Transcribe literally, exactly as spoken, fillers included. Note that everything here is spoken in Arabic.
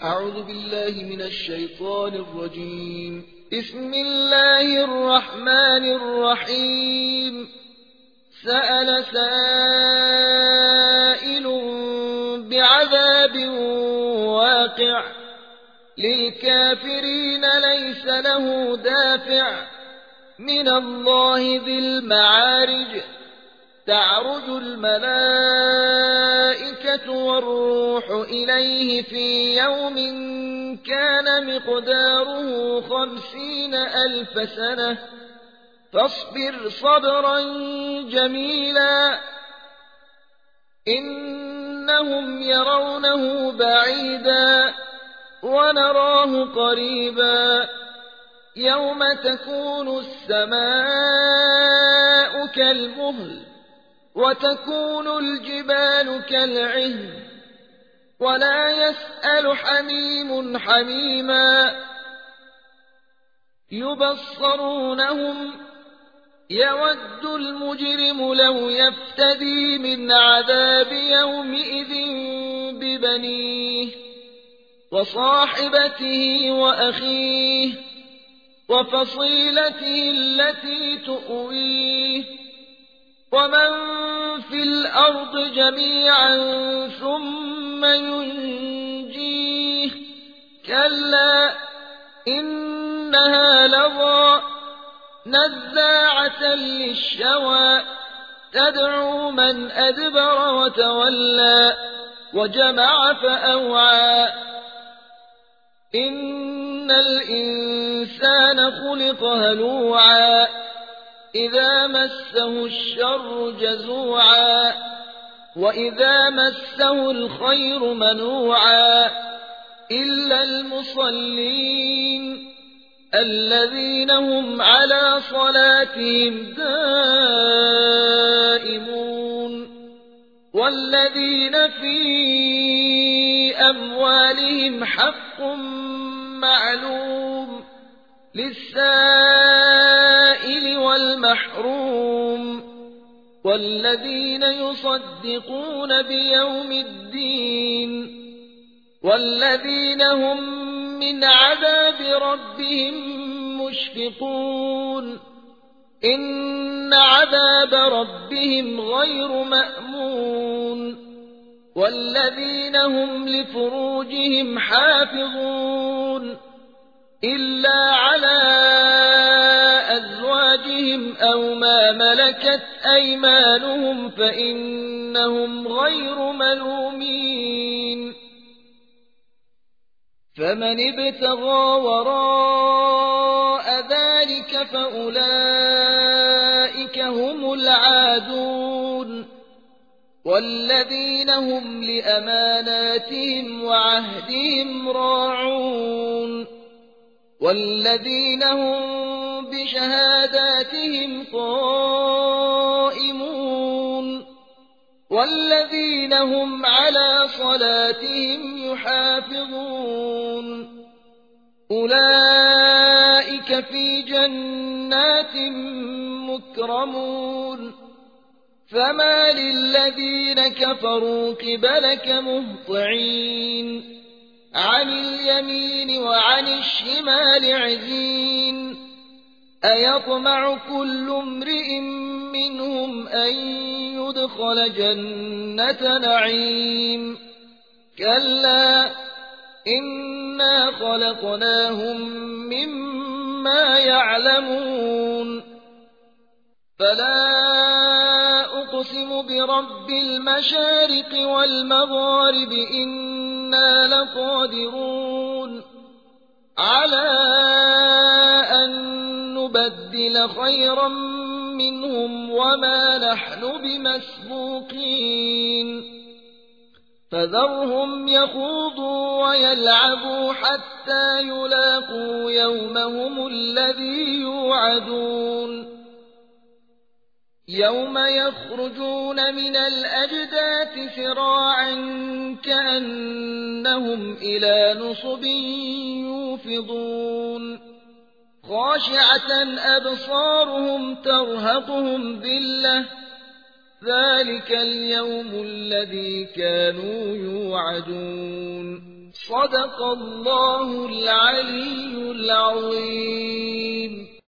أعوذ بالله من الشيطان الرجيم. بسم الله الرحمن الرحيم. سأل سائل بعذاب واقع للكافرين ليس له دافع من الله ذي المعارج. تعرج الملائكة والروح إليه في يوم كان مقداره خمسين ألف سنة فاصبر صبرا جميلا إنهم يرونه بعيدا ونراه قريبا يوم تكون السماء كالمهل وتكون الجبال كالعهن ولا يسأل حميم حميما يبصرونهم يود المجرم لو يفتدي من عذاب يومئذ ببنيه وصاحبته وأخيه وفصيلته التي تؤويه ومن في الأرض جميعا ثم ينجيه كلا إنها لظى نزاعة للشوى تدعو من أدبر وتولى وجمع فأوعى إن الإنسان خلق هلوعا إذا مسه الشر جزوعا وإذا مسه الخير منوعا إلا المصلين الذين هم على صلاتهم دائمون والذين في أموالهم حق معلوم للسائل والمحروم والذين يصدقون بيوم الدين والذين هم من عذاب ربهم مشفقون إن عذاب ربهم غير مأمون والذين هم لفروجهم حافظون إلا على أزواجهم أو ما ملكت أيمانهم فإنهم غير ملومين فمن ابتغى وراء ذلك فأولئك هم العادون والذين هم لأماناتهم وعهدهم راعون والذين هم بشهاداتهم قائمون والذين هم على صلاتهم يحافظون أولئك في جنات مكرمون فما للذين كفروا قبلك مهطعين عن اليمين وعن الشمال عزين أيطمع كل امرئ منهم أن يدخل جنة نعيم كلا إنا خلقناهم مما يعلمون فلا أقسم برب المشارق والمغارب إنا لقادرون على أن نبدل خيرا منهم وما نحن بمسبوقين فذرهم يخوضوا ويلعبوا حتى يلاقوا يومهم الذي يوعدون يوم يخرجون من الأجداث سراعا كأنهم إلى نصب يوفضون خاشعة أبصارهم ترهقهم ذلة ذلك اليوم الذي كانوا يوعدون صدق الله العلي العظيم.